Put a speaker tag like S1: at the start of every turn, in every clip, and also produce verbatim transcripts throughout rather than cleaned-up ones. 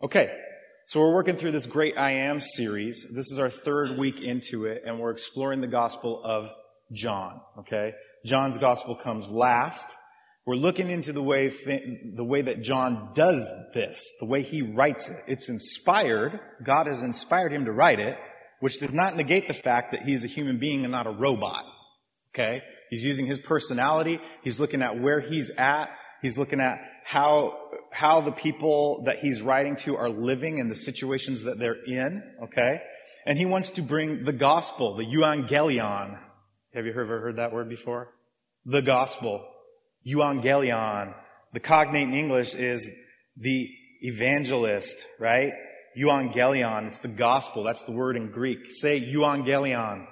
S1: Okay, so we're working through this Great I Am series. This is our third week into it, and we're exploring the Gospel of John, okay? John's Gospel comes last. We're looking into the way the way that John does this, the way he writes it. It's inspired. God has inspired him to write it, which does not negate the fact that he's a human being and not a robot, okay? He's using his personality. He's looking at where he's at. He's looking at how how the people that he's writing to are living and the situations that they're in, okay? And he wants to bring the gospel, the euangelion. Have you ever heard that word before? The gospel. Euangelion. The cognate in English is the evangelist, right? Euangelion. It's the gospel. That's the word in Greek. Say euangelion.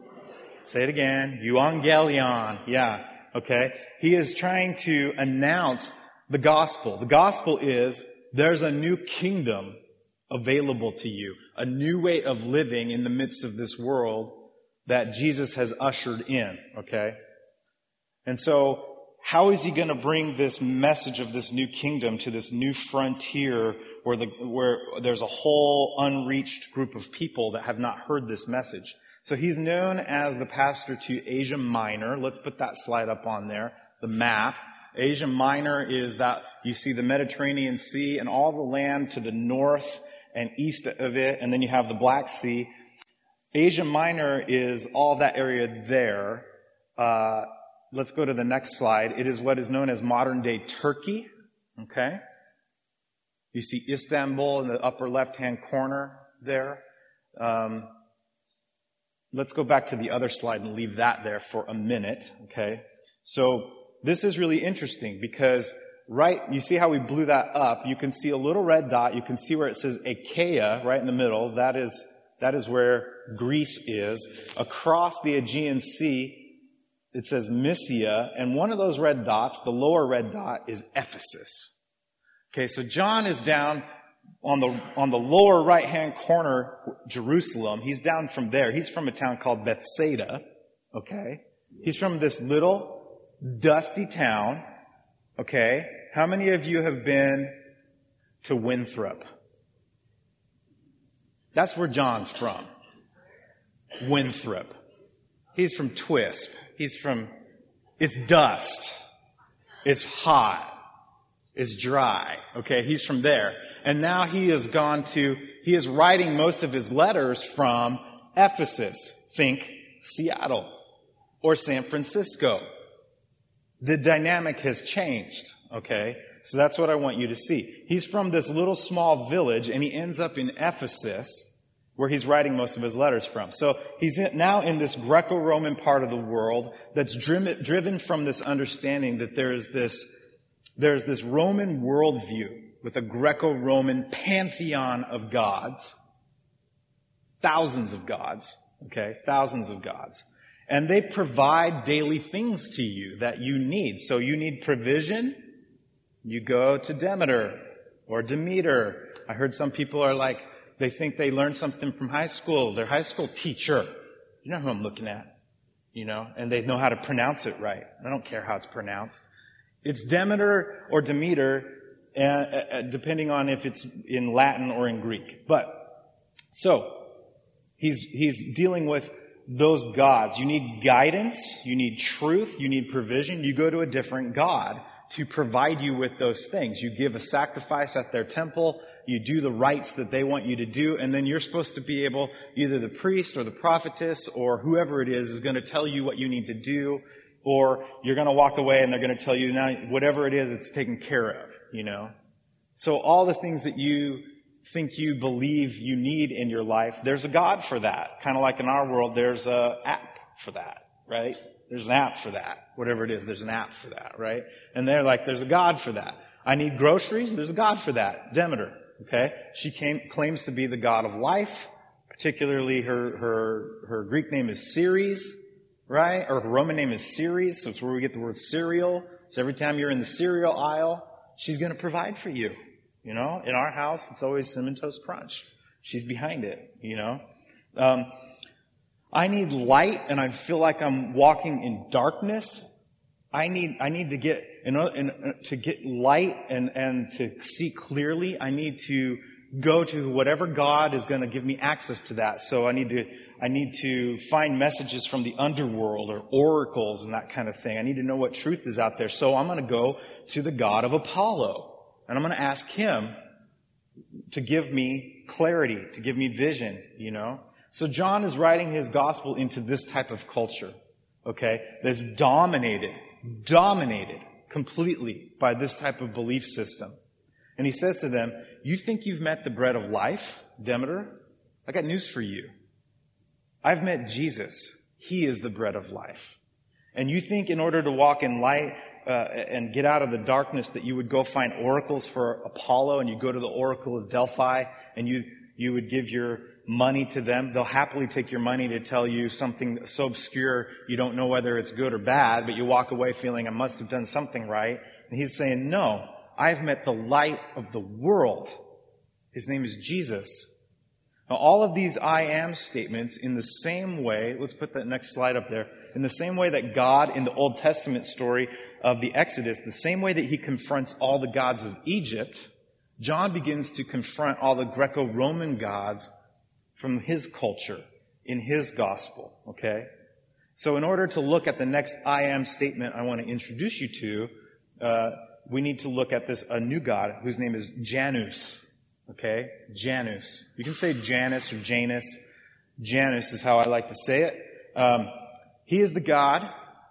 S1: Say it again. Euangelion. Yeah. Okay. He is trying to announce the gospel. The gospel is there's a new kingdom available to you. A new way of living in the midst of this world that Jesus has ushered in. Okay. And so how is he going to bring this message of this new kingdom to this new frontier where the, where there's a whole unreached group of people that have not heard this message? So he's known as the pastor to Asia Minor. Let's put that slide up on there. The map. Asia Minor is that you see the Mediterranean Sea and all the land to the north and east of it, and then you have the Black Sea. Asia Minor is all that area there. Uh, let's go to the next slide. It is what is known as modern-day Turkey. Okay? You see Istanbul in the upper left-hand corner there. Um, let's go back to the other slide and leave that there for a minute. Okay? So this is really interesting because, right, you see how we blew that up? You can see a little red dot. You can see where it says Achaia right in the middle. That is, that is where Greece is. Across the Aegean Sea, it says Mysia. And one of those red dots, the lower red dot, is Ephesus. Okay, so John is down on the, on the lower right-hand corner, Jerusalem. He's down from there. He's from a town called Bethsaida. Okay? He's from this little dusty town, okay? How many of you have been to Winthrop? That's where John's from. Winthrop. He's from Twisp. He's from, it's dust. It's hot. It's dry, okay? He's from there. And now he has gone to, he is writing most of his letters from Ephesus. Think Seattle or San Francisco. The dynamic has changed, okay? So that's what I want you to see. He's from this little small village, and he ends up in Ephesus, where he's writing most of his letters from. So he's now in this Greco-Roman part of the world that's driven, driven from this understanding that there's this, there's this Roman worldview with a Greco-Roman pantheon of gods. Thousands of gods, okay? Thousands of gods. And they provide daily things to you that you need. So you need provision, you go to Demeter or Demeter. I heard some people are like, they think they learned something from high school. Their high school teacher. You know who I'm looking at. You know, and they know how to pronounce it right. I don't care how it's pronounced. It's Demeter or Demeter, uh, uh, depending on if it's in Latin or in Greek. But, so, he's, he's dealing with those gods. You need guidance, you need truth, you need provision. You go to a different God to provide you with those things. You give a sacrifice at their temple, you do the rites that they want you to do, and then you're supposed to be able, either the priest or the prophetess or whoever it is is going to tell you what you need to do, or you're going to walk away and they're going to tell you, now, whatever it is, it's taken care of, you know. So all the things that you think you believe you need in your life, there's a God for that. Kind of like in our world, there's an app for that, right? There's an app for that. Whatever it is, there's an app for that, right? And they're like, there's a God for that. I need groceries, there's a God for that. Demeter, okay? She came, claims to be the God of life. Particularly her, her, her Greek name is Ceres, right? Or her Roman name is Ceres, so it's where we get the word cereal. So every time you're in the cereal aisle, she's going to provide for you. You know, in our house, it's always Cinnamon Toast Crunch. She's behind it, you know. Um, I need light, and I feel like I'm walking in darkness. I need, I need to get, in, in, to get light and, and to see clearly, I need to go to whatever God is going to give me access to that. So I need to, I need to find messages from the underworld or oracles and that kind of thing. I need to know what truth is out there. So I'm going to go to the God of Apollo, and I'm going to ask him to give me clarity, to give me vision, you know. So John is writing his gospel into this type of culture, okay, that's dominated, dominated completely by this type of belief system. And he says to them, you think you've met the bread of life, Demeter? I got news for you. I've met Jesus. He is the bread of life. And you think in order to walk in light uh, and get out of the darkness that you would go find oracles for Apollo, and you go to the oracle of Delphi and you you would give your money to them. They'll happily take your money to tell you something so obscure you don't know whether it's good or bad, but you walk away feeling I must have done something right. And he's saying, no, I've met the light of the world. His name is Jesus. Now, all of these I am statements in the same way, let's put that next slide up there, in the same way that God in the Old Testament story of the Exodus, the same way that he confronts all the gods of Egypt, John begins to confront all the Greco-Roman gods from his culture in his gospel, okay? So in order to look at the next I am statement I want to introduce you to, uh, we need to look at this, a new god whose name is Janus. Okay? Janus. You can say Janus or Janus. Janus is how I like to say it. Um, he is the God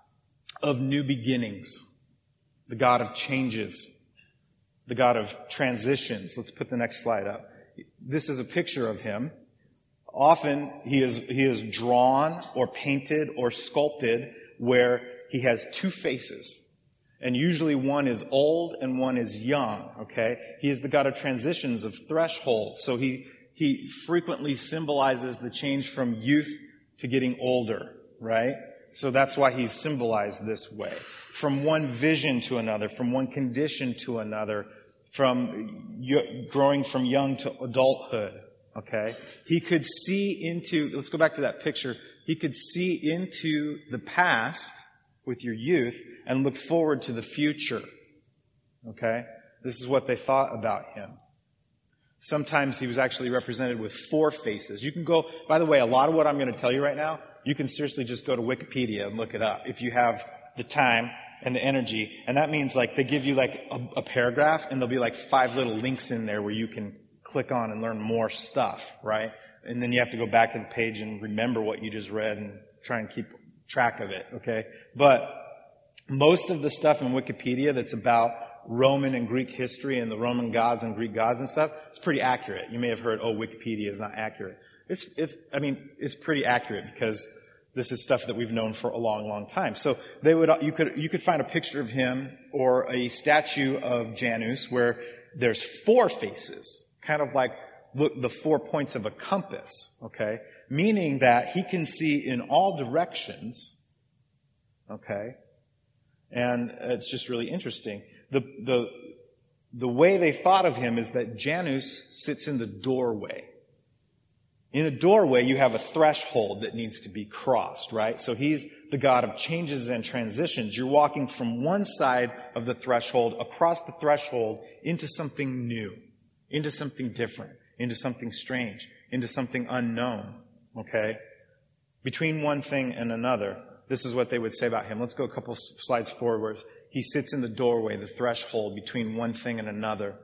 S1: of new beginnings. The God of changes. The God of transitions. Let's put the next slide up. This is a picture of him. Often he is, he is drawn or painted or sculpted where he has two faces. And usually one is old and one is young, okay? He is the God of transitions, of thresholds. So he, he frequently symbolizes the change from youth to getting older, right? So that's why he's symbolized this way. From one vision to another, from one condition to another, from growing from young to adulthood, okay? He could see into, let's go back to that picture. He could see into the past with your youth and look forward to the future. Okay? This is what they thought about him. Sometimes he was actually represented with four faces. You can go, by the way, a lot of what I'm going to tell you right now, you can seriously just go to Wikipedia and look it up if you have the time and the energy. And that means like they give you like a, a paragraph and there'll be like five little links in there where you can click on and learn more stuff, right? And then you have to go back to the page and remember what you just read and try and keep track of it, okay? But most of the stuff in Wikipedia that's about Roman and Greek history and the Roman gods and Greek gods and stuff, it's pretty accurate. You may have heard, oh, Wikipedia is not accurate. It's, it's, I mean, it's pretty accurate because this is stuff that we've known for a long, long time. So they would, you could, you could find a picture of him or a statue of Janus where there's four faces, kind of like the, the four points of a compass, okay? Meaning that he can see in all directions, okay? And it's just really interesting. The, the, the way they thought of him is that Janus sits in the doorway. In a doorway, you have a threshold that needs to be crossed, right? So he's the God of changes and transitions. You're walking from one side of the threshold across the threshold into something new, into something different, into something strange, into something unknown. Okay? Between one thing and another, this is what they would say about him. Let's go a couple slides forward. He sits in the doorway, the threshold between one thing and another.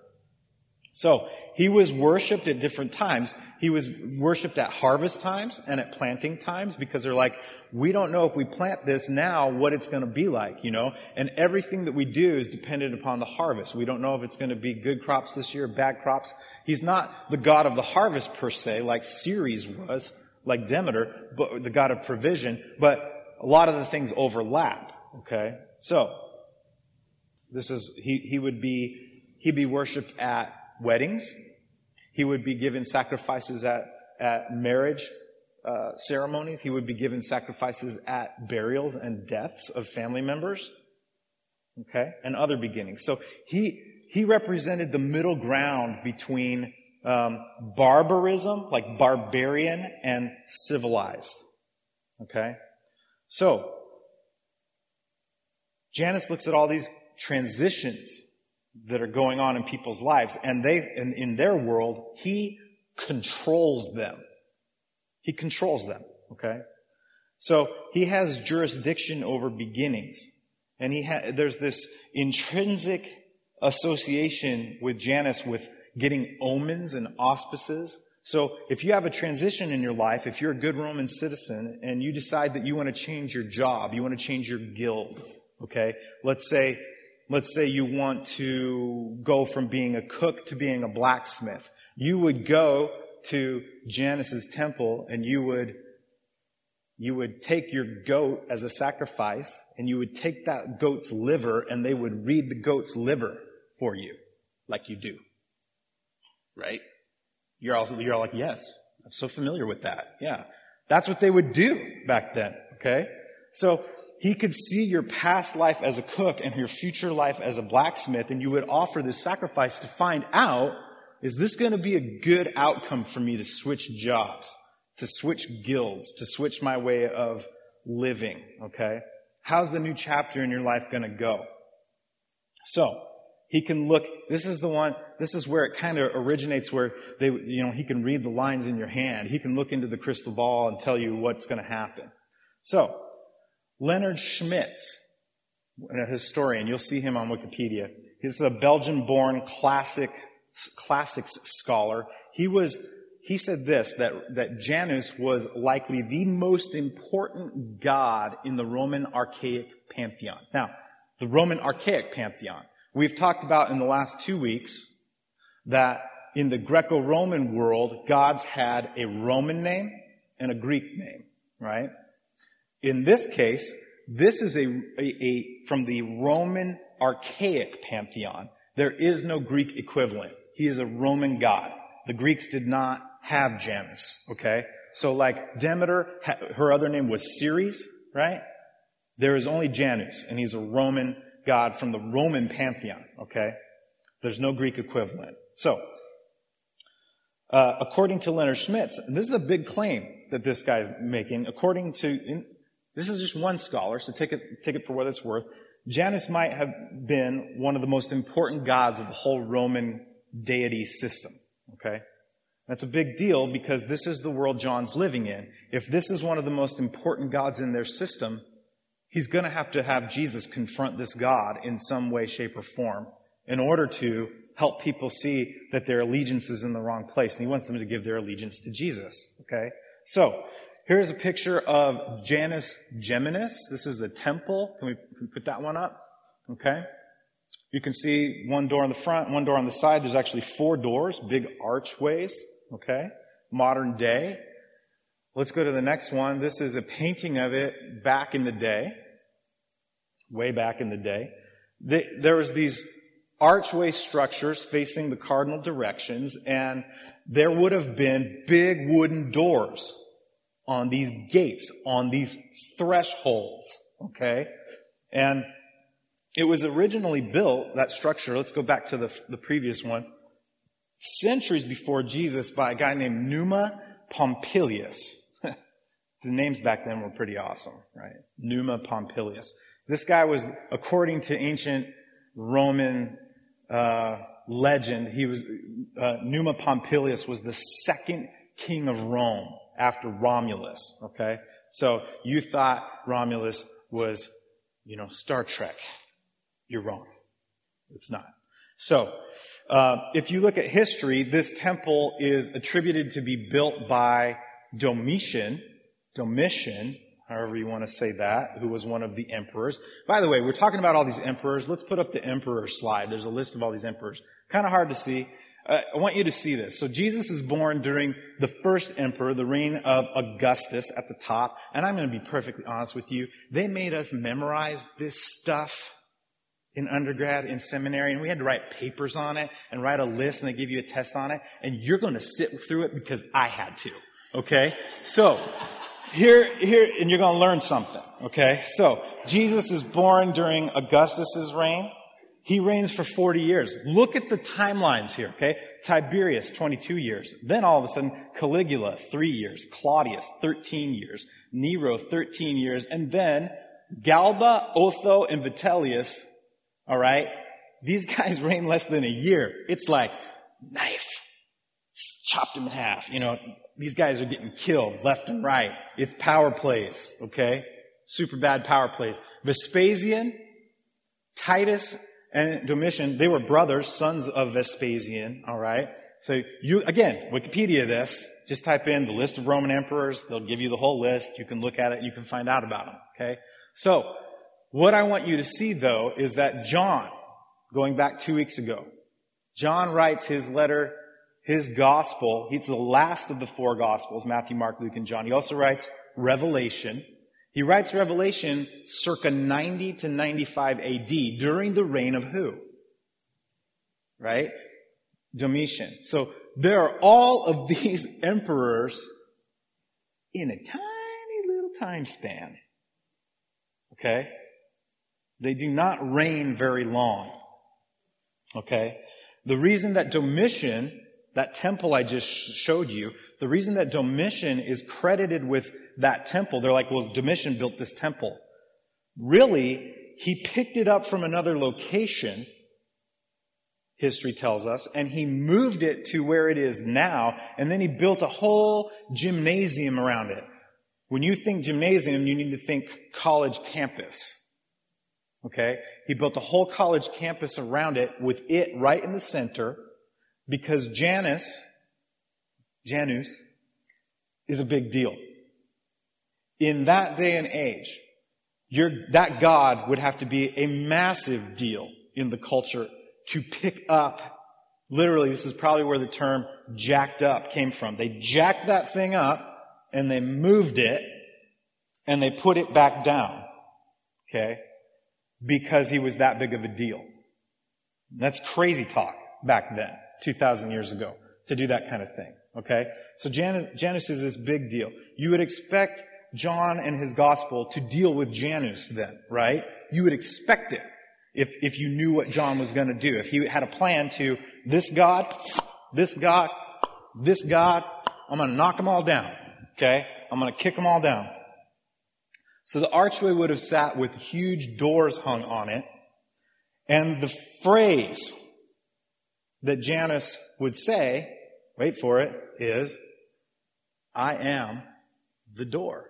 S1: So, he was worshipped at different times. He was worshipped at harvest times and at planting times because they're like, we don't know if we plant this now what it's going to be like, you know? And everything that we do is dependent upon the harvest. We don't know if it's going to be good crops this year, bad crops. He's not the God of the harvest per se, like Ceres was, like Demeter, but the God of provision, but a lot of the things overlap, okay? So, this is, he, he would be, he'd be worshipped at weddings. He would be given sacrifices at, at marriage uh, ceremonies. He would be given sacrifices at burials and deaths of family members. Okay? And other beginnings. So he, he represented the middle ground between um, barbarism, like barbarian, and civilized. Okay? So, Janus looks at all these transitions that are going on in people's lives. And they, in, in their world, he controls them. He controls them, okay? So he has jurisdiction over beginnings. And he ha- there's this intrinsic association with Janus with getting omens and auspices. So if you have a transition in your life, if you're a good Roman citizen and you decide that you want to change your job, you want to change your guild, okay? Let's say, let's say you want to go from being a cook to being a blacksmith. You would go to Janus's temple and you would, you would take your goat as a sacrifice and you would take that goat's liver and they would read the goat's liver for you, like you do. Right? You're also, you're all like, yes, I'm so familiar with that. Yeah. That's what they would do back then. Okay? So he could see your past life as a cook and your future life as a blacksmith, and you would offer this sacrifice to find out, is this going to be a good outcome for me to switch jobs, to switch guilds, to switch my way of living? Okay? How's the new chapter in your life going to go? So, he can look, this is the one, this is where it kind of originates, where they, you know, he can read the lines in your hand. He can look into the crystal ball and tell you what's going to happen. So, Leonard Schmitz, a historian, you'll see him on Wikipedia. He's a Belgian-born classic, classics scholar. He was, he said this, that, that Janus was likely the most important god in the Roman archaic pantheon. Now, the Roman archaic pantheon. We've talked about in the last two weeks that in the Greco-Roman world, gods had a Roman name and a Greek name, right? In this case, this is a, a, a from the Roman archaic pantheon. There is no Greek equivalent. He is a Roman god. The Greeks did not have Janus, okay? So like Demeter, her other name was Ceres, right? There is only Janus, and he's a Roman god from the Roman pantheon, okay? There's no Greek equivalent. So, uh, according to Leonard Schmitz, and this is a big claim that this guy's making, according to, in, this is just one scholar, so take it, take it for what it's worth. Janus might have been one of the most important gods of the whole Roman deity system, okay? That's a big deal because this is the world John's living in. If this is one of the most important gods in their system, he's going to have to have Jesus confront this God in some way, shape, or form in order to help people see that their allegiance is in the wrong place. And he wants them to give their allegiance to Jesus. Okay? So, here's a picture of Janus Geminus. This is the temple. Can we, can we put that one up? Okay? You can see one door on the front, one door on the side. There's actually four doors, big archways. Okay? Modern day. Let's go to the next one. This is a painting of it back in the day. Way back in the day. There was these archway structures facing the cardinal directions, and there would have been big wooden doors on these gates, on these thresholds, okay? And it was originally built, that structure, let's go back to the, the previous one, centuries before Jesus by a guy named Numa Pompilius. The names back then were pretty awesome, right? Numa Pompilius. This guy was, according to ancient Roman uh, legend, he was uh, Numa Pompilius was the second king of Rome after Romulus. Okay, so you thought Romulus was, you know, Star Trek. You're wrong. It's not. So, uh, if you look at history, this temple is attributed to be built by Domitian. Domitian, however you want to say that, who was one of the emperors. By the way, we're talking about all these emperors. Let's put up the emperor slide. There's a list of all these emperors. Kind of hard to see. Uh, I want you to see this. So Jesus is born during the first emperor, the reign of Augustus at the top. And I'm going to be perfectly honest with you. They made us memorize this stuff in undergrad, in seminary, and we had to write papers on it and write a list, and they give you a test on it. And you're going to sit through it because I had to. Okay? So, Here, here, and you're going to learn something, okay? So, Jesus is born during Augustus's reign. He reigns for forty years. Look at the timelines here, okay? Tiberius, twenty-two years. Then all of a sudden, Caligula, three years. Claudius, thirteen years. Nero, thirteen years. And then Galba, Otho, and Vitellius, all right? These guys reign less than a year. It's like, knife, chopped him in half. You know, these guys are getting killed left and right. It's power plays, okay? Super bad power plays. Vespasian, Titus, and Domitian, they were brothers, sons of Vespasian, all right? So you, again, Wikipedia this, just type in the list of Roman emperors. They'll give you the whole list. You can look at it. You can find out about them, okay? So what I want you to see, though, is that John, going back two weeks ago, John writes his letter, his gospel. He's the last of the four gospels, Matthew, Mark, Luke, and John. He also writes Revelation. He writes Revelation circa ninety to ninety-five A D during the reign of who? Right? Domitian. So there are all of these emperors in a tiny little time span. Okay? They do not reign very long. Okay? The reason that Domitian, that temple I just showed you, the reason that Domitian is credited with that temple, they're like, well, Domitian built this temple. Really, he picked it up from another location, history tells us, and he moved it to where it is now, and then he built a whole gymnasium around it. When you think gymnasium, you need to think college campus. Okay? He built a whole college campus around it with it right in the center because Janus, Janus, is a big deal. In that day and age, your, that God would have to be a massive deal in the culture to pick up. Literally, this is probably where the term jacked up came from. They jacked that thing up and they moved it and they put it back down. Okay? Because he was that big of a deal. That's crazy talk back then, two thousand years ago, to do that kind of thing. Okay? So Janus, Janus is this big deal. You would expect John and his gospel to deal with Janus then, right? You would expect it if, if you knew what John was going to do. If he had a plan to, this God, this God, this God, I'm going to knock them all down. Okay? I'm going to kick them all down. So the archway would have sat with huge doors hung on it. And the phrase that Janus would say, wait for it, is, I am the door.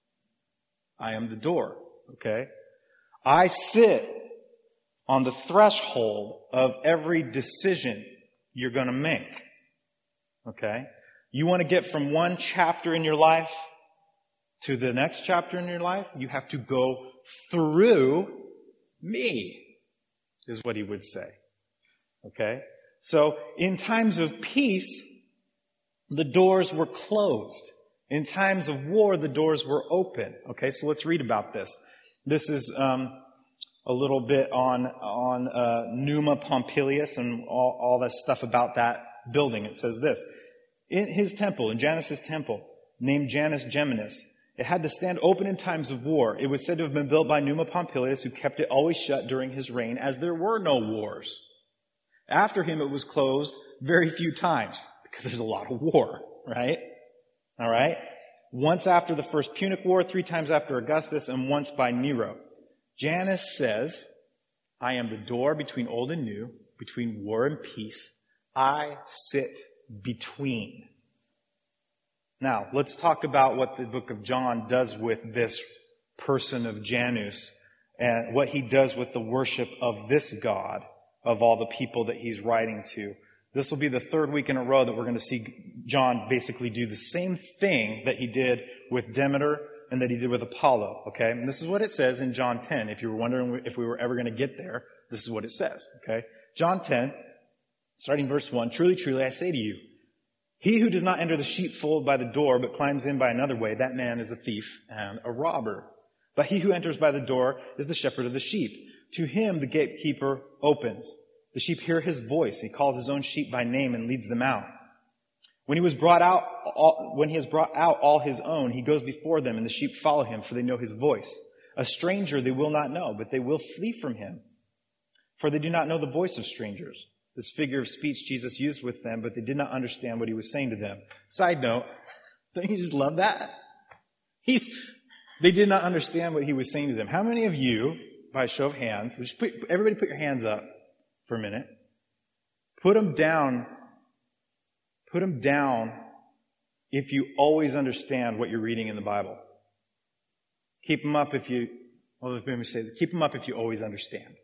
S1: I am the door. Okay? I sit on the threshold of every decision you're going to make. Okay? You want to get from one chapter in your life to the next chapter in your life, you have to go through me, is what he would say. Okay? So, in times of peace, the doors were closed. In times of war, the doors were open. Okay, so let's read about this. This is um, a little bit on on uh, Numa Pompilius and all, all that stuff about that building. It says this. In his temple, in Janus's temple, named Janus Geminus, it had to stand open in times of war. It was said to have been built by Numa Pompilius, who kept it always shut during his reign, as there were no wars. After him, it was closed very few times, because there's a lot of war, right? All right? Once after the First Punic War, three times after Augustus, and once by Nero. Janus says, I am the door between old and new, between war and peace. I sit between. Now, let's talk about what the book of John does with this person of Janus and what he does with the worship of this God of all the people that he's writing to. This will be the third week in a row that we're going to see John basically do the same thing that he did with Demeter and that he did with Apollo, okay? And this is what it says in John ten. If you were wondering if we were ever going to get there, this is what it says, okay? John ten, starting verse one, Truly, truly, I say to you, he who does not enter the sheepfold by the door, but climbs in by another way, that man is a thief and a robber. But he who enters by the door is the shepherd of the sheep. To him the gatekeeper opens. The sheep hear his voice. He calls his own sheep by name and leads them out. When he was brought out, all, when he has brought out all his own, he goes before them, and the sheep follow him, for they know his voice. A stranger they will not know, but they will flee from him, for they do not know the voice of strangers. This figure of speech Jesus used with them, but they did not understand what he was saying to them. Side note, don't you just love that? He, they did not understand what he was saying to them. How many of you, by a show of hands, just put, everybody put your hands up for a minute. Put them down. Put them down if you always understand what you're reading in the Bible. Keep them up if you, well, let me say that. Keep them up if you always understand.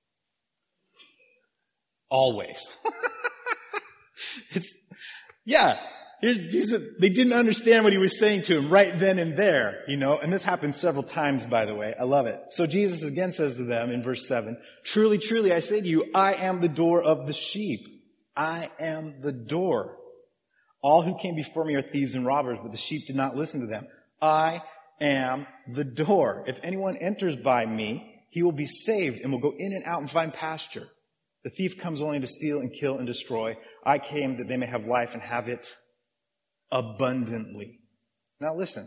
S1: Always. It's, yeah. Jesus, they didn't understand what he was saying to him right then and there, you know, and this happens several times, by the way. I love it. So Jesus again says to them in verse seven, truly, truly, I say to you, I am the door of the sheep. I am the door. All who came before me are thieves and robbers, but the sheep did not listen to them. I am the door. If anyone enters by me, he will be saved and will go in and out and find pasture. The thief comes only to steal and kill and destroy. I came that they may have life and have it abundantly. Now listen.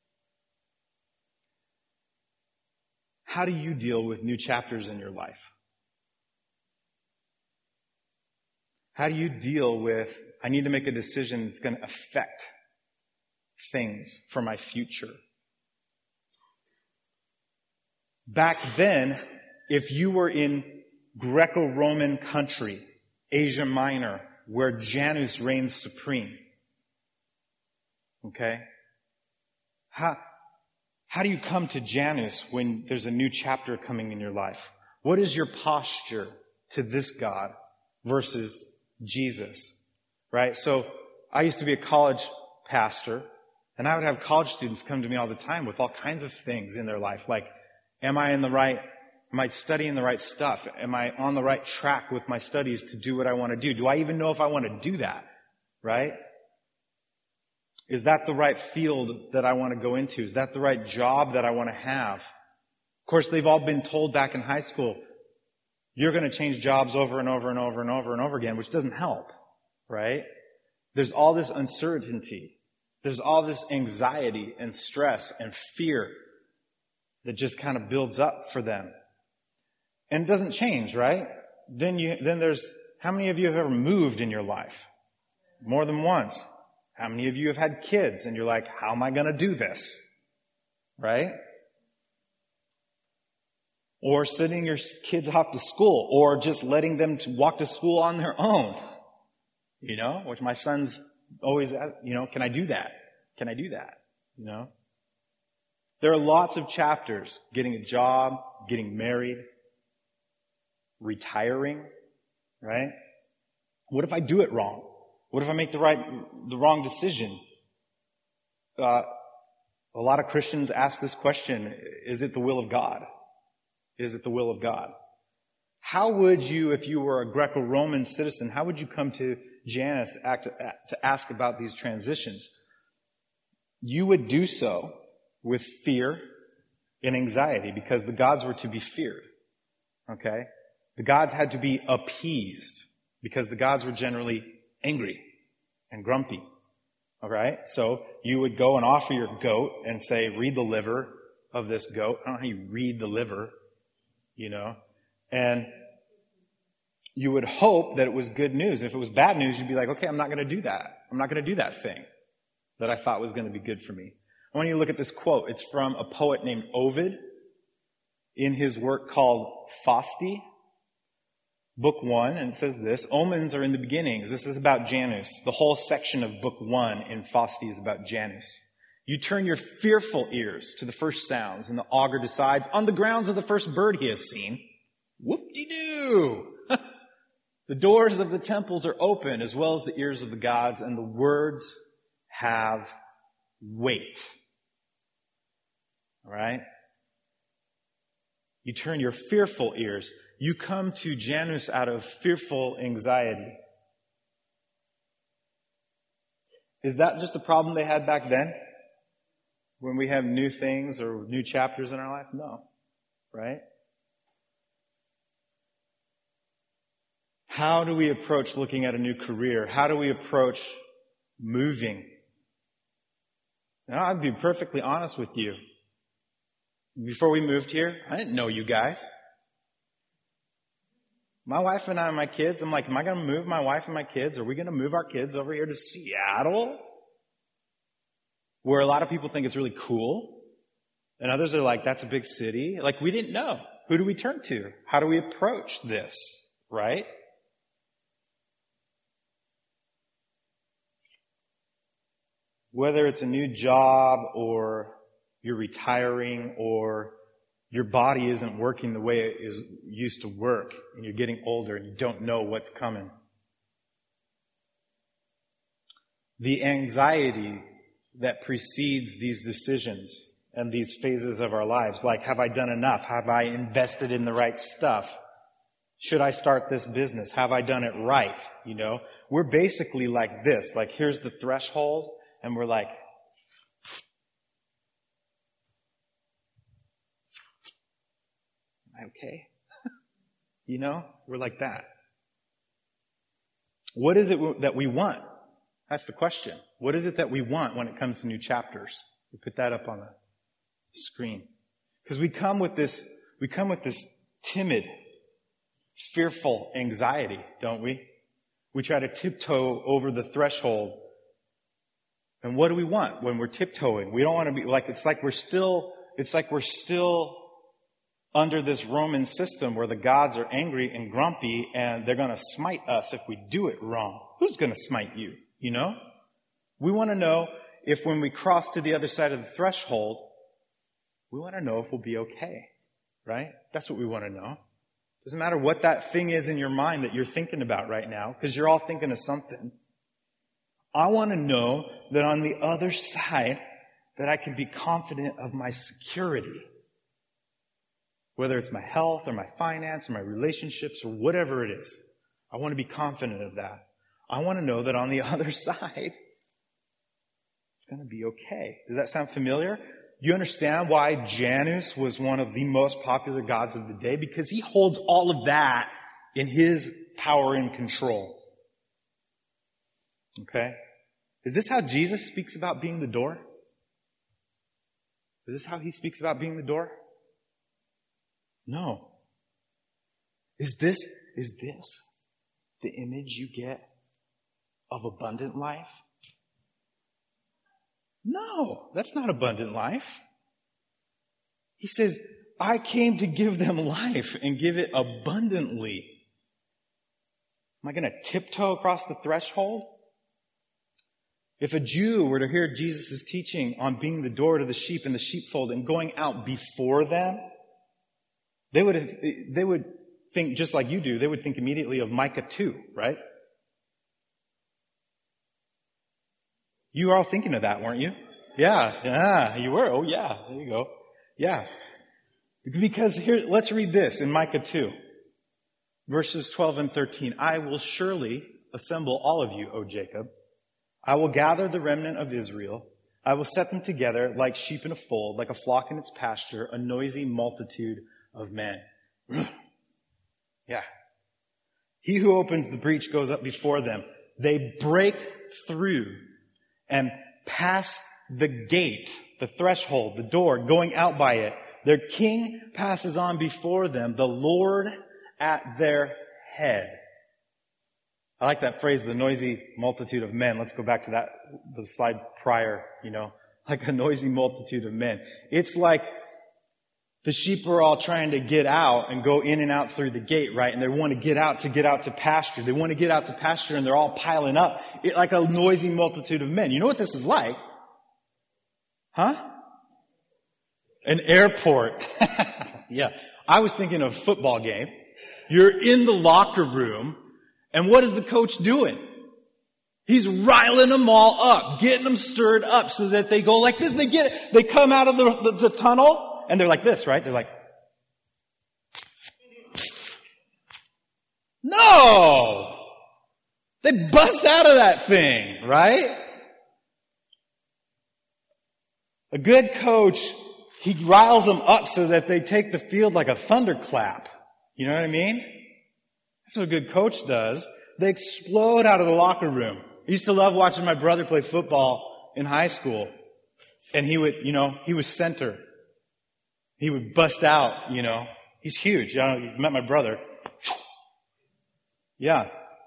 S1: How do you deal with new chapters in your life? How do you deal with, I need to make a decision that's going to affect things for my future? Back then, if you were in Greco-Roman country, Asia Minor, where Janus reigns supreme, okay? How, how do you come to Janus when there's a new chapter coming in your life? What is your posture to this God versus Jesus, right? So I used to be a college pastor, and I would have college students come to me all the time with all kinds of things in their life, like, am I in the right, am I studying the right stuff? Am I on the right track with my studies to do what I want to do? Do I even know if I want to do that, right? Is that the right field that I want to go into? Is that the right job that I want to have? Of course, they've all been told back in high school, you're going to change jobs over and over and over and over and over again, which doesn't help, right? There's all this uncertainty. There's all this anxiety and stress and fear that just kind of builds up for them. And it doesn't change, right? Then you, then there's, how many of you have ever moved in your life? More than once. How many of you have had kids and you're like, how am I going to do this? Right? Or sending your kids off to school, or just letting them to walk to school on their own. You know, which my son's always ask, you know, can I do that? Can I do that? You know? There are lots of chapters. Getting a job, getting married, retiring, right? What if I do it wrong? What if I make the right, the wrong decision? Uh, a lot of Christians ask this question, is it the will of God? Is it the will of God? How would you, if you were a Greco-Roman citizen, how would you come to Janus to, act, to ask about these transitions? You would do so with fear and anxiety, because the gods were to be feared. Okay? The gods had to be appeased, because the gods were generally angry and grumpy. All right? So you would go and offer your goat and say, read the liver of this goat. I don't know how you read the liver, you know. And you would hope that it was good news. If it was bad news, you'd be like, okay, I'm not going to do that. I'm not going to do that thing that I thought was going to be good for me. I want you to look at this quote. It's from a poet named Ovid in his work called Fasti, book one, and it says this: omens are in the beginnings. This is about Janus. The whole section of book one in Fasti is about Janus. You turn your fearful ears to the first sounds, and the augur decides on the grounds of the first bird he has seen. Whoop-de-doo! The doors of the temples are open, as well as the ears of the gods, and the words have weight. All right? You turn your fearful ears. You come to Janus out of fearful anxiety. Is that just a problem they had back then? When we have new things or new chapters in our life? No. Right? How do we approach looking at a new career? How do we approach moving? Now, I'd be perfectly honest with you. Before we moved here, I didn't know you guys. My wife and I and my kids, I'm like, am I going to move my wife and my kids? Are we going to move our kids over here to Seattle? Where a lot of people think it's really cool. And others are like, that's a big city. Like, we didn't know. Who do we turn to? How do we approach this? right? Whether it's a new job or you're retiring or your body isn't working the way it is used to work and you're getting older and you don't know what's coming. The anxiety that precedes these decisions and these phases of our lives, like, have I done enough? Have I invested in the right stuff? Should I start this business? Have I done it right? You know, we're basically like this, like, here's the threshold, and we're like, am I okay? You know, we're like that. What is it that we want? That's the question. What is it that we want when it comes to new chapters? We put that up on the screen. Because we come with this, we come with this timid, fearful anxiety, don't we? We try to tiptoe over the threshold. And what do we want when we're tiptoeing? We don't want to be like, it's like we're still, it's like we're still under this Roman system where the gods are angry and grumpy and they're going to smite us if we do it wrong. Who's going to smite you? You know? We want to know if when we cross to the other side of the threshold, we want to know if we'll be okay. Right? That's what we want to know. Doesn't matter what that thing is in your mind that you're thinking about right now, because you're all thinking of something. I want to know that on the other side, that I can be confident of my security. Whether it's my health or my finance or my relationships or whatever it is. I want to be confident of that. I want to know that on the other side, it's going to be okay. Does that sound familiar? You understand why Janus was one of the most popular gods of the day? Because he holds all of that in his power and control. Okay? Is this how Jesus speaks about being the door? Is this how he speaks about being the door? No. Is this, is this the image you get of abundant life? No, that's not abundant life. He says, I came to give them life and give it abundantly. Am I going to tiptoe across the threshold? If a Jew were to hear Jesus' teaching on being the door to the sheep in the sheepfold and going out before them, they would, they would think just like you do. They would think immediately of Micah two, right? You were all thinking of that, weren't you? Yeah, yeah, you were. Oh yeah, there you go. Yeah. Because here, let's read this in Micah two, verses twelve and thirteen. I will surely assemble all of you, O Jacob. I will gather the remnant of Israel. I will set them together like sheep in a fold, like a flock in its pasture, a noisy multitude of men. Yeah. He who opens the breach goes up before them. They break through and pass the gate, the threshold, the door, going out by it. Their king passes on before them, the Lord at their head. I like that phrase, the noisy multitude of men. Let's go back to that, the slide prior, you know, like a noisy multitude of men. It's like the sheep are all trying to get out and go in and out through the gate, right? And they want to get out to get out to pasture. They want to get out to pasture and they're all piling up it, like a noisy multitude of men. You know what this is like? Huh? An airport. Yeah. I was thinking of a football game. You're in the locker room, and what is the coach doing? He's riling them all up, getting them stirred up so that they go like this. They get it. They come out of the, the, the tunnel. And they're like this, right? They're like, no! They bust out of that thing, right? A good coach, he riles them up so that they take the field like a thunderclap. You know what I mean? That's what a good coach does. They explode out of the locker room. I used to love watching my brother play football in high school. And he would, you know, he was center. He would bust out, you know. He's huge. You know, you met my brother. Yeah.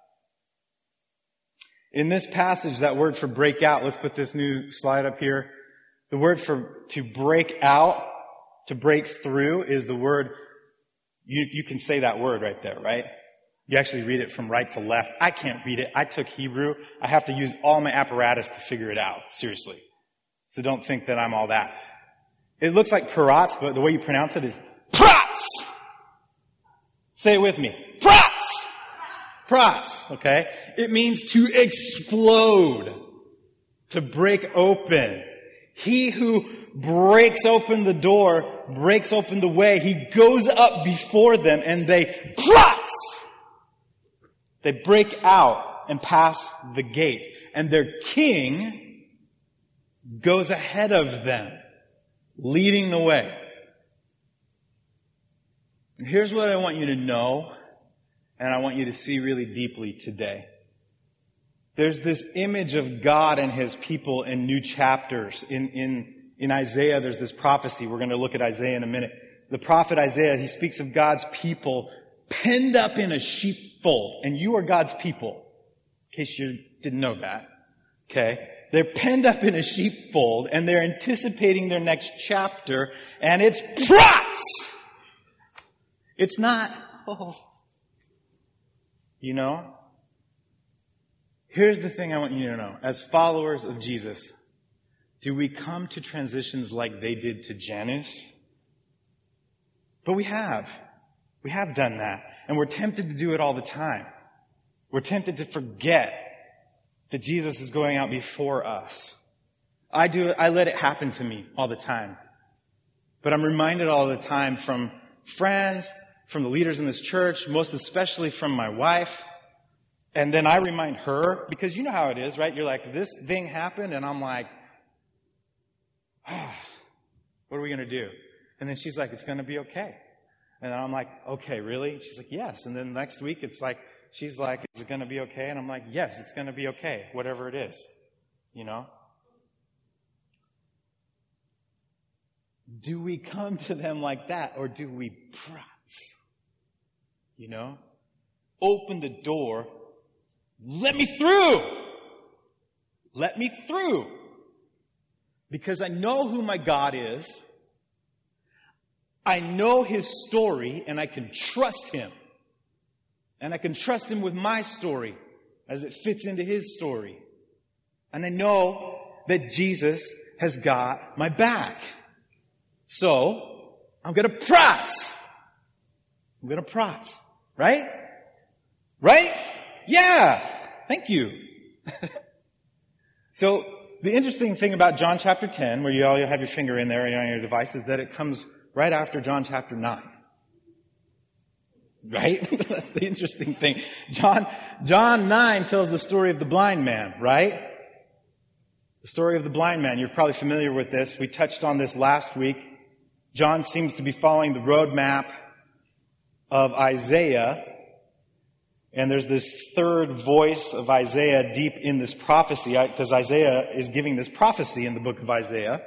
S1: In this passage, that word for break out, let's put this new slide up here. The word for to break out, to break through, is the word, you, you can say that word right there, right? You actually read it from right to left. I can't read it. I took Hebrew. I have to use all my apparatus to figure it out. Seriously. So don't think that I'm all that. It looks like Pratz, but the way you pronounce it is Pratz! Say it with me. Pratz! Pratz, okay? It means to explode. To break open. He who breaks open the door, breaks open the way. He goes up before them and they Pratz! They break out and pass the gate. And their king goes ahead of them, leading the way. Here's what I want you to know, and I want you to see really deeply today. There's this image of God and His people in new chapters. In, in, in Isaiah, there's this prophecy. We're going to look at Isaiah in a minute. The prophet Isaiah, he speaks of God's people penned up in a sheepfold. And you are God's people. In case you didn't know that. Okay? They're penned up in a sheepfold, and they're anticipating their next chapter, and it's Pratz! It's not, oh. You know? Here's the thing I want you to know. As followers of Jesus, do we come to transitions like they did to Janus? But we have. We have done that. And we're tempted to do it all the time. We're tempted to forget that Jesus is going out before us. I do it, I let it happen to me all the time. But I'm reminded all the time from friends, from the leaders in this church, most especially from my wife. And then I remind her, because you know how it is, right? You're like, this thing happened, and I'm like, ah, what are we going to do? And then she's like, it's going to be okay. And then I'm like, okay, really? She's like, yes. And then next week, it's like, she's like, is it going to be okay? And I'm like, yes, it's going to be okay, whatever it is. You know? Do we come to them like that, or do we Pratz? You know? Open the door. Let me through! Let me through! Because I know who my God is. I know His story, and I can trust Him. And I can trust Him with my story as it fits into His story. And I know that Jesus has got my back. So, I'm going to Pratz. I'm going to Pratz. Right? Right? Yeah. Thank you. So, the interesting thing about John chapter ten, where you all have your finger in there on your device, is that it comes right after John chapter nine. Right? That's the interesting thing. John, John nine tells the story of the blind man, right? The story of the blind man. You're probably familiar with this. We touched on this last week. John seems to be following the roadmap of Isaiah. And there's this third voice of Isaiah deep in this prophecy, because Isaiah is giving this prophecy in the book of Isaiah.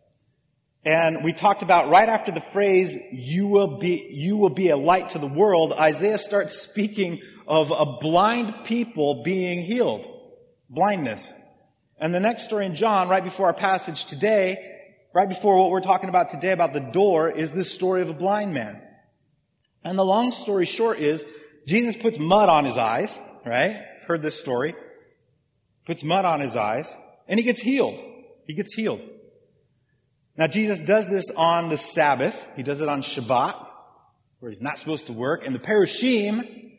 S1: And we talked about right after the phrase, you will be, you will be a light to the world, Isaiah starts speaking of a blind people being healed. Blindness. And the next story in John, right before our passage today, right before what we're talking about today about the door, is this story of a blind man. And the long story short is, Jesus puts mud on his eyes, right? Heard this story. Puts mud on his eyes, and he gets healed. He gets healed. Now, Jesus does this on the Sabbath. He does it on Shabbat, where he's not supposed to work. And the Parashim,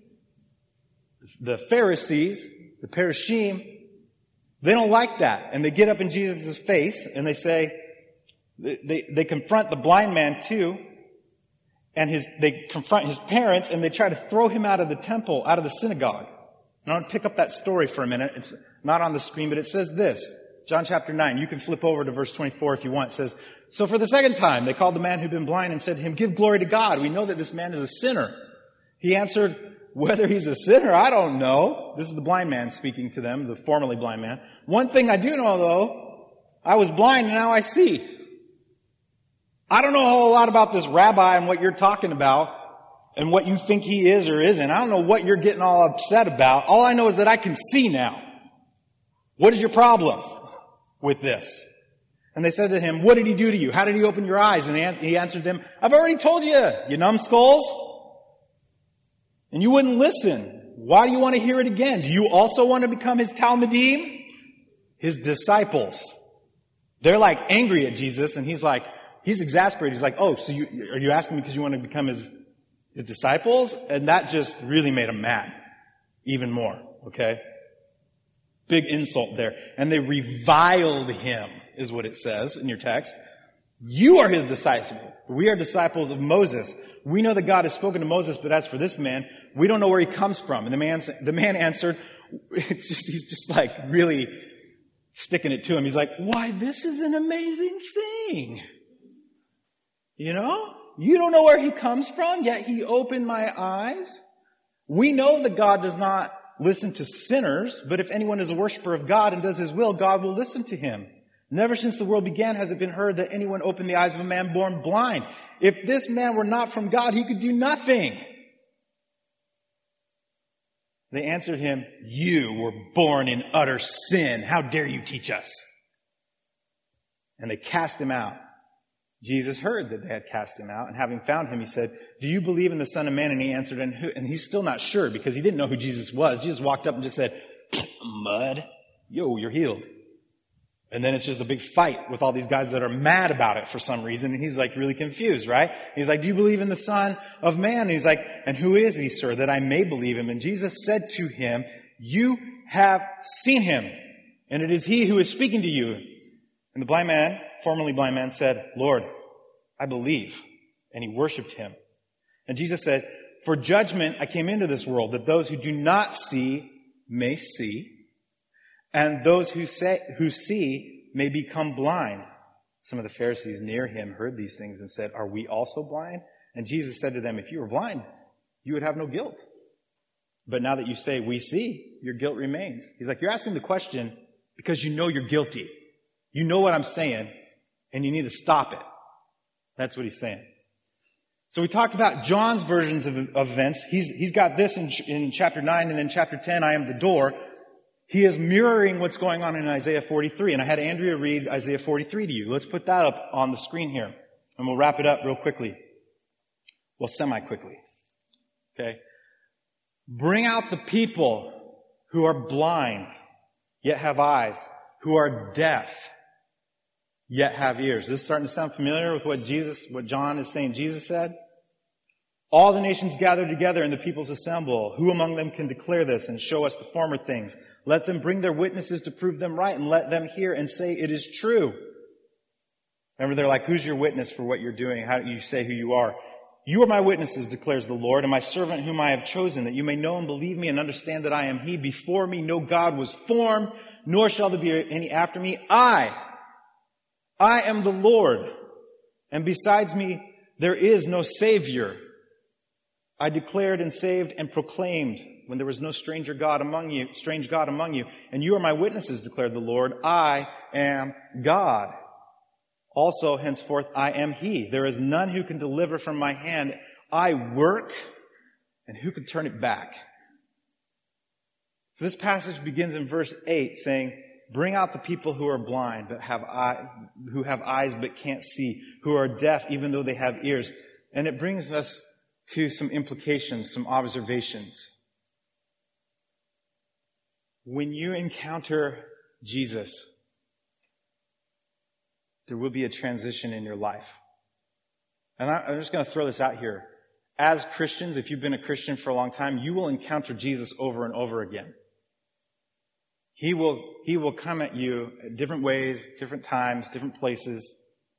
S1: the Pharisees, the Parashim, they don't like that. And they get up in Jesus' face, and they say, they, they confront the blind man too. And his, they confront his parents, and they try to throw him out of the temple, out of the synagogue. And I want to pick up that story for a minute. It's not on the screen, but it says this. John chapter nine. You can flip over to verse twenty-four if you want. It says, so for the second time, they called the man who'd been blind and said to him, give glory to God. We know that this man is a sinner. He answered, whether he's a sinner, I don't know. This is the blind man speaking to them, the formerly blind man. One thing I do know, though, I was blind and now I see. I don't know a whole lot about this rabbi and what you're talking about and what you think he is or isn't. I don't know what you're getting all upset about. All I know is that I can see now. What is your problem with this? And they said to him, what did he do to you? How did he open your eyes? And he answered them, I've already told you, you numbskulls. And you wouldn't listen. Why do you want to hear it again? Do you also want to become his Talmudim? His disciples. They're like angry at Jesus, and he's like, he's exasperated. He's like, oh, so you, are you asking me because you want to become his, his disciples? And that just really made him mad. Even more, okay? Big insult there. And they reviled him, is what it says in your text. You are his disciple. We are disciples of Moses. We know that God has spoken to Moses, but as for this man, we don't know where he comes from. And the man, the man answered, it's just, he's just like really sticking it to him. He's like, why, this is an amazing thing. You know? You don't know where he comes from, yet he opened my eyes. We know that God does not listen to sinners, but if anyone is a worshiper of God and does his will, God will listen to him. Never since the world began has it been heard that anyone opened the eyes of a man born blind. If this man were not from God, he could do nothing. They answered him, you were born in utter sin. How dare you teach us? And they cast him out. Jesus heard that they had cast him out, and having found him, he said, do you believe in the Son of Man? And he answered, and, who? And he's still not sure because he didn't know who Jesus was. Jesus walked up and just said, mud, yo, you're healed. And then it's just a big fight with all these guys that are mad about it for some reason. And he's like really confused, right? He's like, do you believe in the Son of Man? And he's like, and who is he, sir, that I may believe him? And Jesus said to him, you have seen him, and it is he who is speaking to you. And the blind man, formerly blind man, said, Lord, I believe. And he worshiped him. And Jesus said, for judgment I came into this world, that those who do not see may see, and those who say, who see may become blind. Some of the Pharisees near him heard these things and said, are we also blind? And Jesus said to them, if you were blind, you would have no guilt. But now that you say, we see, your guilt remains. He's like, you're asking the question because you know you're guilty. You know what I'm saying, and you need to stop it. That's what he's saying. So we talked about John's versions of, of events. He's, he's got this in, in chapter nine, and then chapter ten, I am the door. He is mirroring what's going on in Isaiah forty-three. And I had Andrea read Isaiah forty-three to you. Let's put that up on the screen here. And we'll wrap it up real quickly. Well, semi-quickly. Okay? Bring out the people who are blind, yet have eyes, who are deaf, yet have ears. This is starting to sound familiar with what Jesus, what John is saying Jesus said? All the nations gather together and the peoples assemble. Who among them can declare this and show us the former things? Let them bring their witnesses to prove them right, and let them hear and say it is true. Remember, they're like, who's your witness for what you're doing? How do you say who you are? You are my witnesses, declares the Lord, and my servant whom I have chosen, that you may know and believe me and understand that I am he. Before me no God was formed, nor shall there be any after me. I, I am the Lord, and besides me there is no Savior. I declared and saved and proclaimed when there was no stranger God among you, strange God among you. And you are my witnesses, declared the Lord. I am God. Also, henceforth, I am he. There is none who can deliver from my hand. I work, and who can turn it back? So this passage begins in verse eight saying, bring out the people who are blind, but have eye, who have eyes but can't see, who are deaf even though they have ears. And it brings us to some implications, some observations. When you encounter Jesus, there will be a transition in your life. And I'm just going to throw this out here. As Christians, if you've been a Christian for a long time, you will encounter Jesus over and over again. He will, he will come at you at different ways, different times, different places.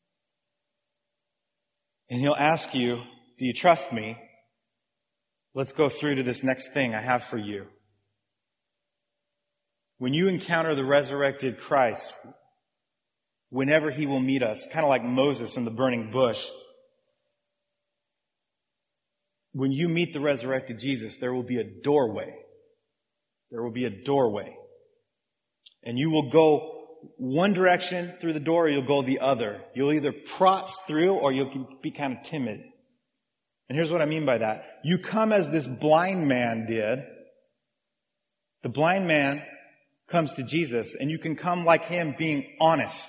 S1: And he'll ask you, do you trust me? Let's go through to this next thing I have for you. When you encounter the resurrected Christ, whenever he will meet us, kind of like Moses in the burning bush, when you meet the resurrected Jesus, there will be a doorway. There will be a doorway. And you will go one direction through the door, or you'll go the other. You'll either protz through, or you'll be kind of timid. And here's what I mean by that. You come as this blind man did. The blind man comes to Jesus, and you can come like him, being honest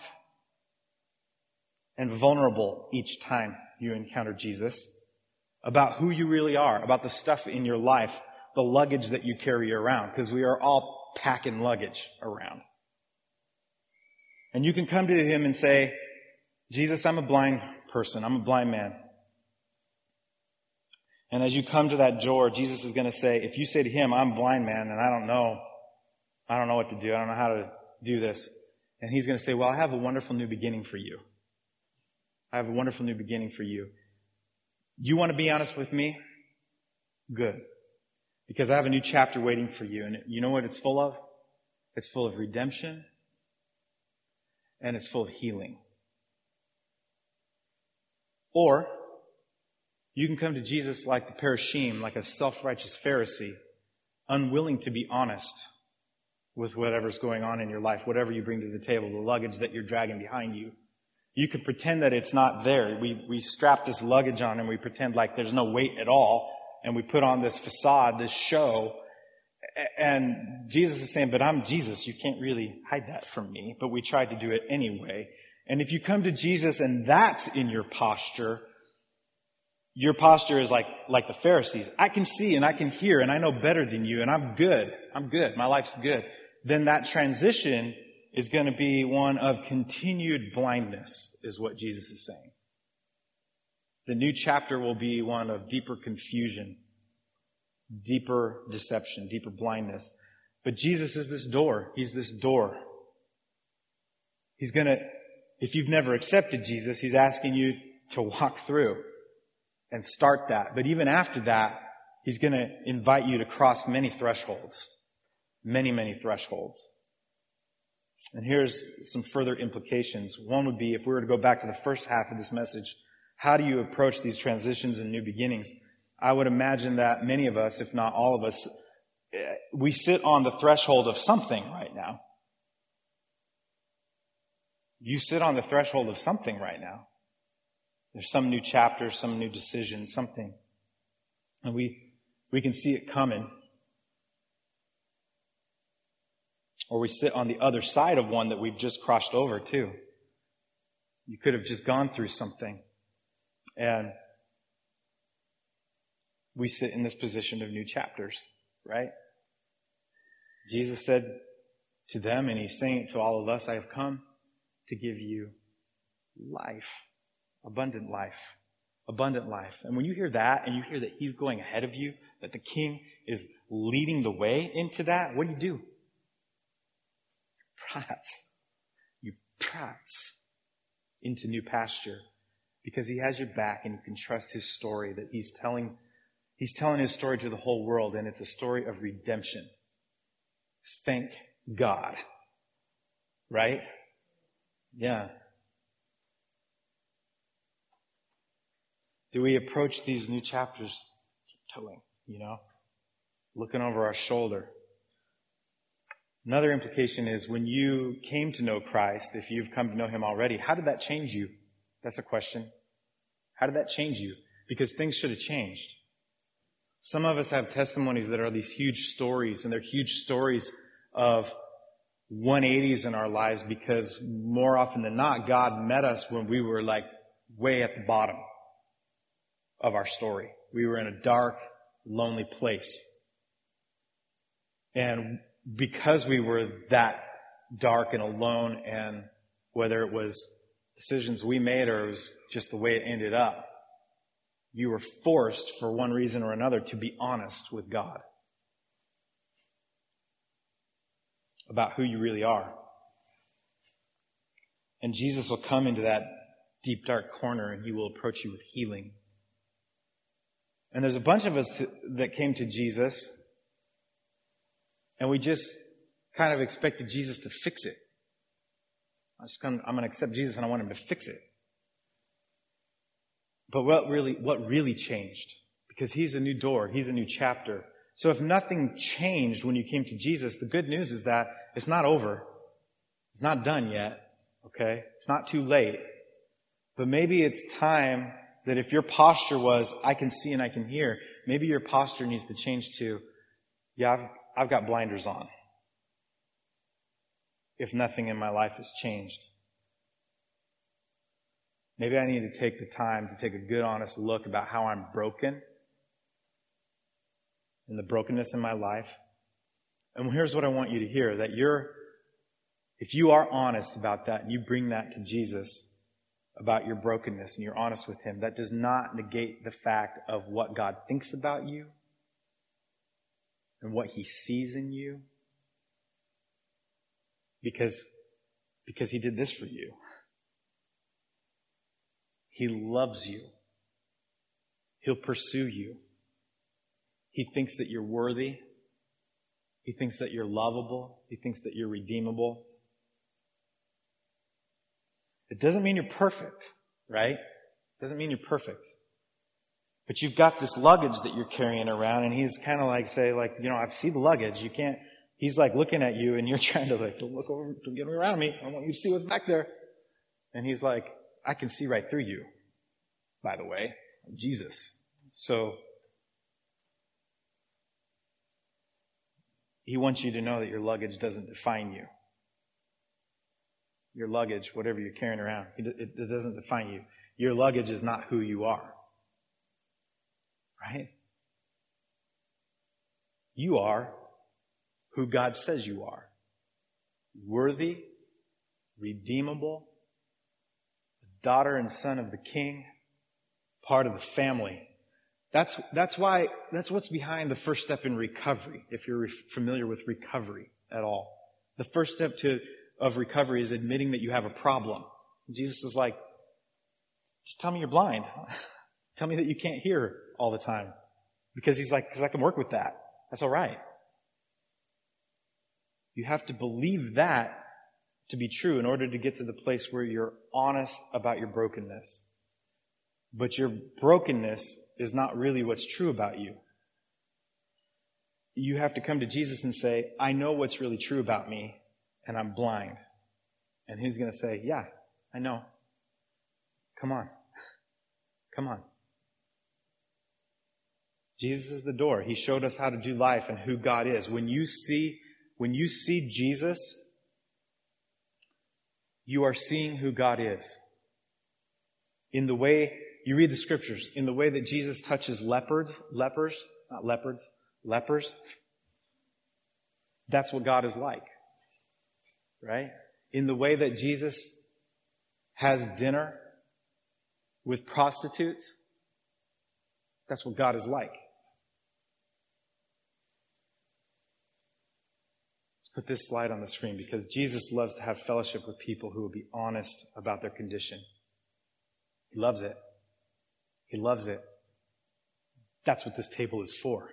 S1: and vulnerable each time you encounter Jesus about who you really are, about the stuff in your life. the luggage that you carry around, because we are all packing luggage around. And you can come to him and say, Jesus, I'm a blind person. I'm a blind man. And as you come to that door, Jesus is going to say, if you say to him, I'm a blind man and I don't know, I don't know what to do. I don't know how to do this. And he's going to say, well, I have a wonderful new beginning for you. I have a wonderful new beginning for you. You want to be honest with me? Good. Because I have a new chapter waiting for you. And you know what it's full of? It's full of redemption. And it's full of healing. Or, you can come to Jesus like the Parashim, like a self-righteous Pharisee, unwilling to be honest with whatever's going on in your life, whatever you bring to the table, the luggage that you're dragging behind you. You can pretend that it's not there. We, we strap this luggage on and we pretend like there's no weight at all. And we put on this facade, this show. And Jesus is saying, but I'm Jesus. You can't really hide that from me. But we tried to do it anyway. And if you come to Jesus and that's in your posture, your posture is like, like the Pharisees. I can see and I can hear and I know better than you and I'm good. I'm good. My life's good. Then that transition is going to be one of continued blindness, is what Jesus is saying. The new chapter will be one of deeper confusion, deeper deception, deeper blindness. But Jesus is this door. He's this door. He's going to, if you've never accepted Jesus, He's asking you to walk through and start that. But even after that, He's going to invite you to cross many thresholds. Many, many thresholds. And here's some further implications. One would be, if we were to go back to the first half of this message, how do you approach these transitions and new beginnings? I would imagine that many of us, if not all of us, we sit on the threshold of something right now. You sit on the threshold of something right now. There's some new chapter, some new decision, something. And we, we can see it coming. Or we sit on the other side of one that we've just crossed over too. You could have just gone through something. And we sit in this position of new chapters, right? Jesus said to them, and He's saying it to all of us, I have come to give you life, abundant life, abundant life. And when you hear that, and you hear that He's going ahead of you, that the King is leading the way into that, what do you do? Prance. You prance into new pasture. Because He has your back and you can trust His story that He's telling. He's telling His story to the whole world, and it's a story of redemption. Thank God. Right? Yeah. Do we approach these new chapters tiptoeing, you know? Looking over our shoulder? Another implication is when you came to know Christ, if you've come to know Him already, how did that change you? That's a question. How did that change you? Because things should have changed. Some of us have testimonies that are these huge stories, and they're huge stories of one eighties in our lives because more often than not, God met us when we were like way at the bottom of our story. We were in a dark, lonely place. And because we were that dark and alone, and whether it was decisions we made or it was just the way it ended up, you were forced for one reason or another to be honest with God about who you really are. And Jesus will come into that deep, dark corner and He will approach you with healing. And there's a bunch of us that came to Jesus and we just kind of expected Jesus to fix it. I'm just gonna, I'm going to accept Jesus and I want Him to fix it. But what really, what really changed? Because He's a new door. He's a new chapter. So if nothing changed when you came to Jesus, the good news is that it's not over. It's not done yet. Okay? It's not too late. But maybe it's time that if your posture was, I can see and I can hear, maybe your posture needs to change to, yeah, I've, I've got blinders on. If nothing in my life has changed. Maybe I need to take the time to take a good, honest look about how I'm broken. and the brokenness in my life. And here's what I want you to hear, that you're, if you are honest about that and you bring that to Jesus about your brokenness and you're honest with Him, that does not negate the fact of what God thinks about you and what He sees in you. Because, because He did this for you. He loves you. He'll pursue you. He thinks that you're worthy. He thinks that you're lovable. He thinks that you're redeemable. It doesn't mean you're perfect, right? It doesn't mean you're perfect. But you've got this luggage that you're carrying around, and He's kind of like, say, like, you know, I see the luggage. You can't, He's like looking at you, and you're trying to like, don't look over, don't get around me. I want you to see what's back there. And He's like, I can see right through you, by the way. I'm Jesus. So, He wants you to know that your luggage doesn't define you. Your luggage, whatever you're carrying around, it doesn't define you. Your luggage is not who you are. Right? You are who God says you are. Worthy, redeemable, daughter and son of the King, part of the family. That's, that's why, that's what's behind the first step in recovery, if you're re- familiar with recovery at all. The first step to, of recovery is admitting that you have a problem. Jesus is like, just tell me you're blind. Tell me that you can't hear all the time. Because He's like, because I can work with that. That's all right. You have to believe that to be true in order to get to the place where you're honest about your brokenness. But your brokenness is not really what's true about you. You have to come to Jesus and say, I know what's really true about me, and I'm blind. And He's going to say, yeah, I know. Come on. Come on. Jesus is the door. He showed us how to do life and who God is. When you see, when you see Jesus, you are seeing who God is. In the way you read the scriptures, in the way that Jesus touches lepers, lepers, not leopards, lepers, that's what God is like. Right? In the way that Jesus has dinner with prostitutes, that's what God is like. Let's put this slide on the screen because Jesus loves to have fellowship with people who will be honest about their condition. He loves it. He loves it. That's what this table is for.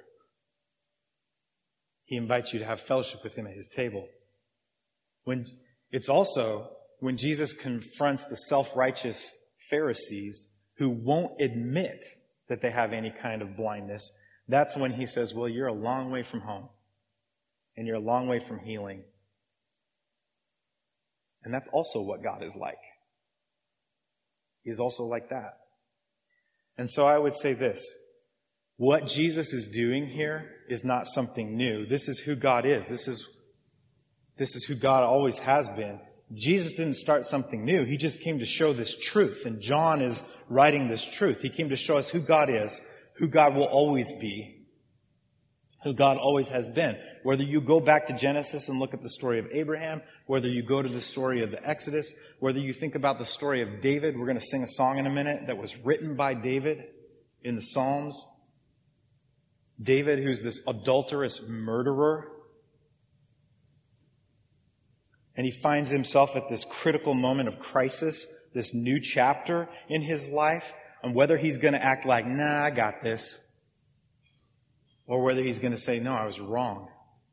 S1: He invites you to have fellowship with Him at His table. When it's also when Jesus confronts the self-righteous Pharisees who won't admit that they have any kind of blindness, that's when He says, well, you're a long way from home. And you're a long way from healing. And that's also what God is like. He's also like that. And so I would say this. What Jesus is doing here is not something new. This is who God is. This is, this is who God always has been. Jesus didn't start something new. He just came to show this truth. And John is writing this truth. He came to show us who God is, who God will always be, who God always has been. Whether you go back to Genesis and look at the story of Abraham, whether you go to the story of the Exodus, whether you think about the story of David, we're going to sing a song in a minute that was written by David in the Psalms. David, who's this adulterous murderer. And he finds himself at this critical moment of crisis, this new chapter in his life, and whether he's going to act like, nah, I got this. Or whether he's going to say, no, I was wrong.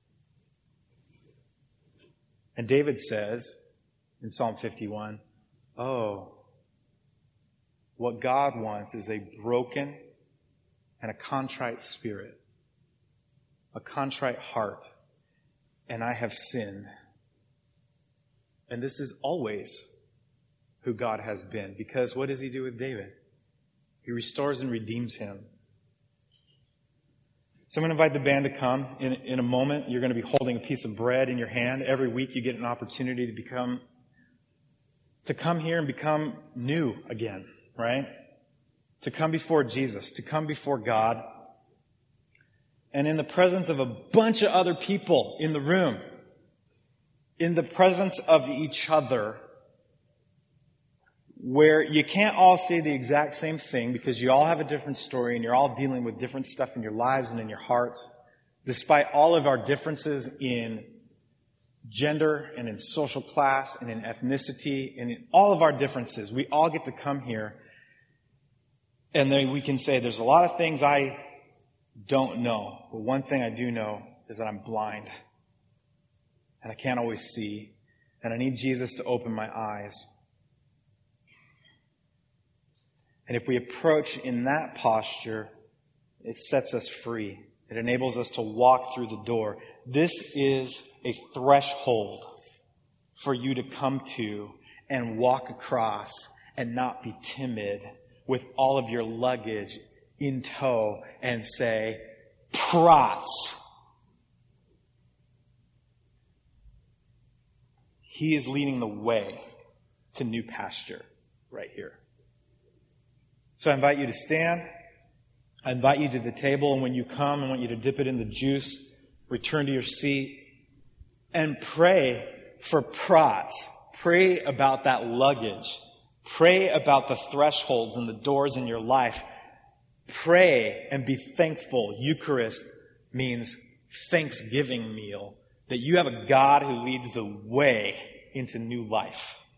S1: And David says in Psalm fifty-one, oh, what God wants is a broken and a contrite spirit, a contrite heart, and I have sinned. And this is always who God has been, because what does He do with David? He restores and redeems him. So I'm going to invite the band to come. In, in a moment, you're going to be holding a piece of bread in your hand. Every week you get an opportunity to become, to come here and become new again, right? To come before Jesus, to come before God. and in the presence of a bunch of other people in the room, in the presence of each other, where you can't all say the exact same thing because you all have a different story and you're all dealing with different stuff in your lives and in your hearts, despite all of our differences in gender and in social class and in ethnicity and in all of our differences. We all get to come here and then we can say, there's a lot of things I don't know, but one thing I do know is that I'm blind and I can't always see, and I need Jesus to open my eyes. And if we approach in that posture, it sets us free. It enables us to walk through the door. This is a threshold for you to come to and walk across and not be timid with all of your luggage in tow and say, "Prots." He is leading the way to new pasture right here. So I invite you to stand. I invite you to the table, and when you come, I want you to dip it in the juice, return to your seat, and pray for prots. Pray about that luggage. Pray about the thresholds and the doors in your life. Pray and be thankful. Eucharist means Thanksgiving meal, that you have a God who leads the way into new life.